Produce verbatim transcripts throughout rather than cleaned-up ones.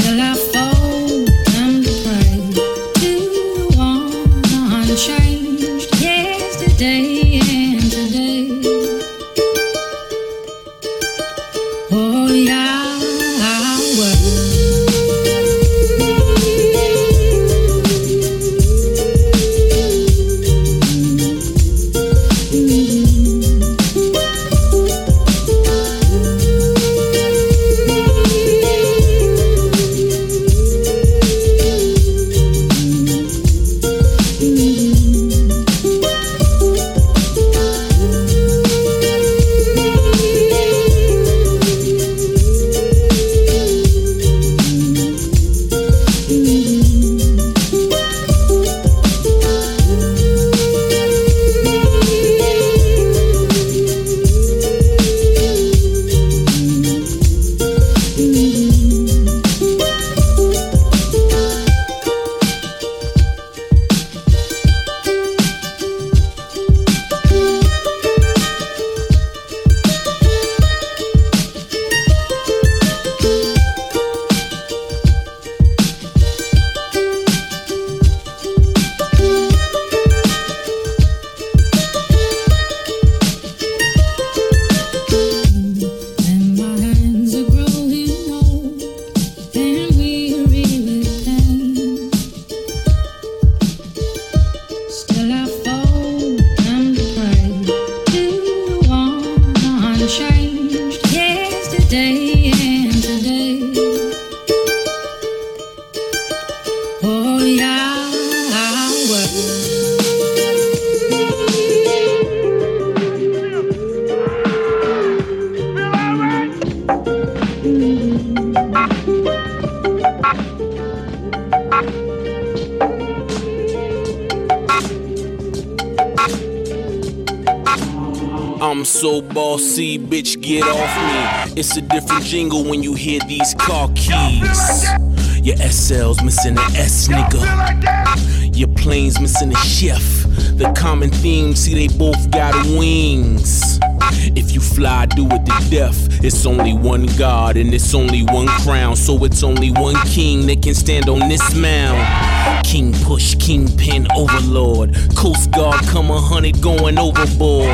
Still I fold them to pray to the one unchanged yesterday and today. Oh yeah, I'm so bossy, bitch, get off me. It's a different jingle when you hear these car keys. Your S L's missing an S, nigga. Your plane's missing a chef. The common theme, see they both got wings. If you fly, do it to death. It's only one God and it's only one crown. So it's only one king that can stand on this mound. King push, kingpin, overlord. Coast Guard come a hundred going overboard.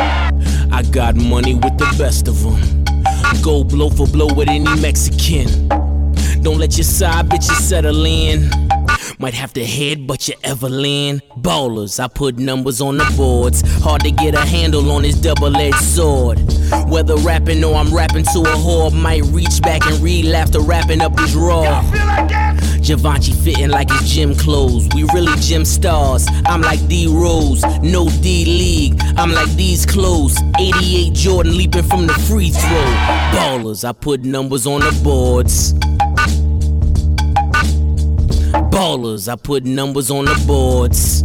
I got money with the best of them. Go blow for blow with any Mexican. Don't let your side bitches settle in. Might have to headbutt your Evelyn. Ballers, I put numbers on the boards. Hard to get a handle on this double-edged sword. Whether rapping or I'm rapping to a whore, might reach back and read after wrapping up this raw. Givenchy fitting like his gym clothes. We really gym stars. I'm like D-Rose, no D-League. I'm like these clothes. eighty-eight Jordan leaping from the free throw. Ballers, I put numbers on the boards. Ballers, I put numbers on the boards.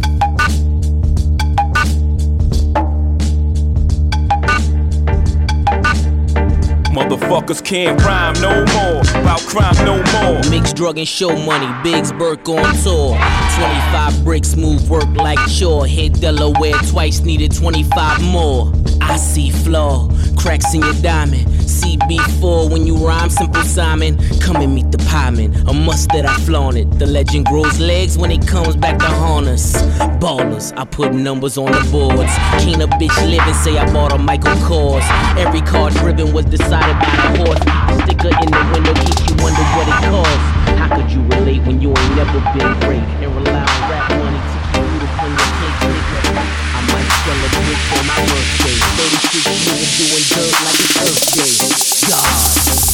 Motherfuckers can't rhyme no more, about crime no more. Mixed drug and show money, Biggs Burke on tour. twenty-five bricks, move work like chore. Hit Delaware twice, needed twenty-five more. I see flaw, cracks in your diamond. C B four when you rhyme, Simple Simon. Come and meet the pieman, a must that I flaunt it. The legend grows legs when it comes back to haunt us. Ballers, I put numbers on the boards. Can't a bitch live and say I bought a Michael Kors. Every car driven was decided by the horse. Sticker in the window keep you wonder what it costs. How could you relate when you ain't never been great and rely on rap money to keep you from your cake, nigga? I might sell a brick for my birthday. thirty-six years doing dirt like it's Earth Day. God.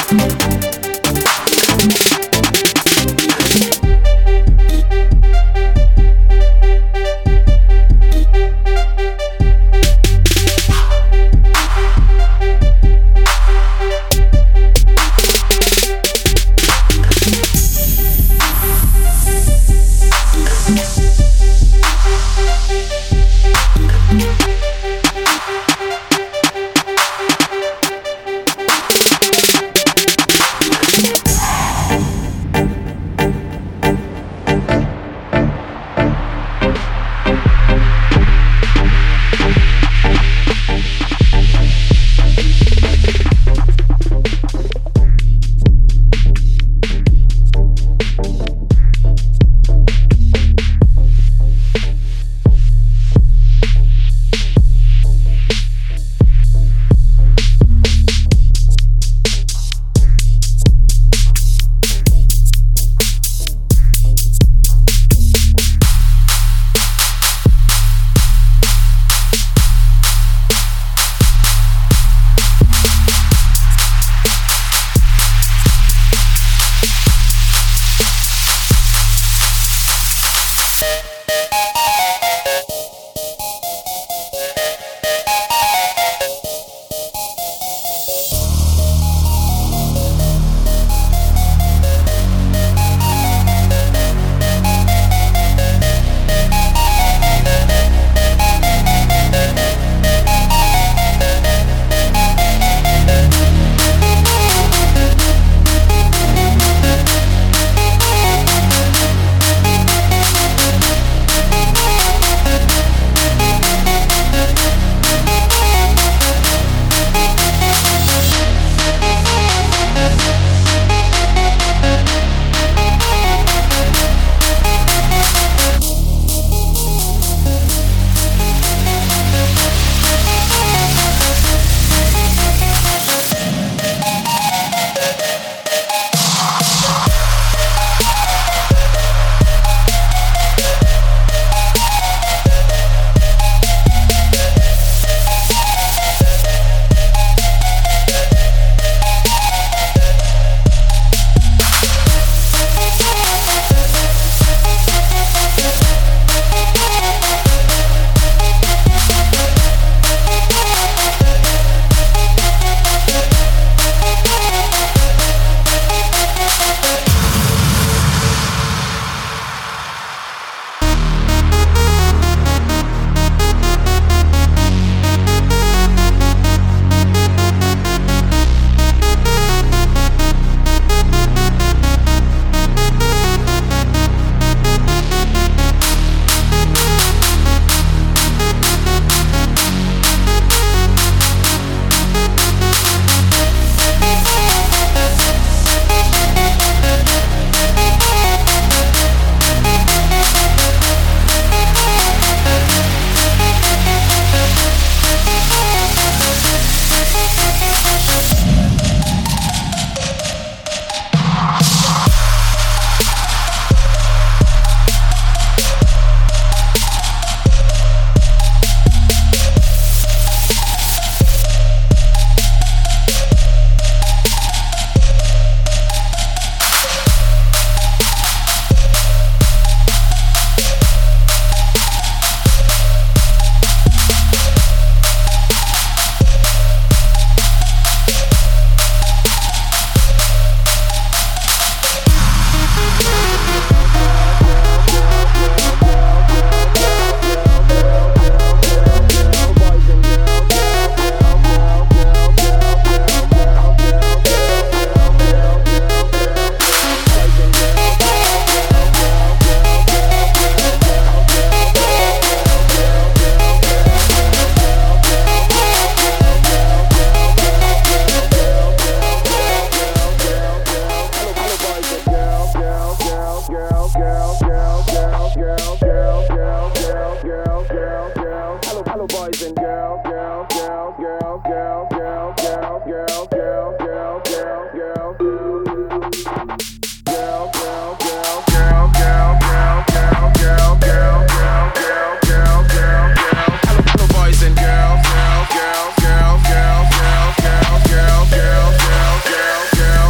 girl,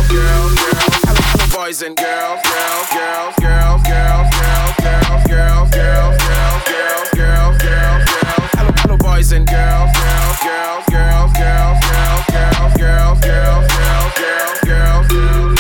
boys and girls, girls, girls, girls, girls, girls, girls, girls, girls, girls, girls, girls, girls, girls. Hello, hello, boys and girls, girls, girls, girls, girls, girls, girls, girls, girls, girls, girls, girls, girls.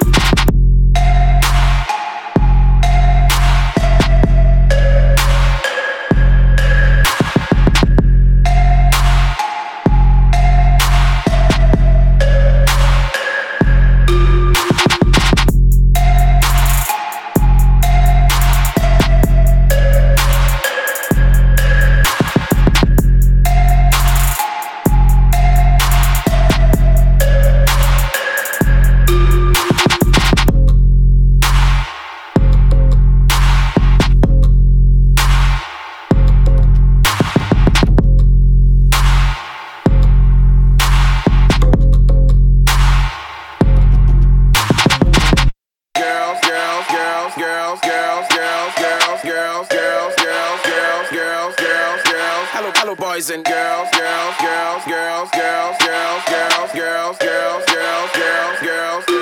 Boys and girls, girls, girls, girls, girls, girls, girls, girls, girls, girls, girls, girls, girls.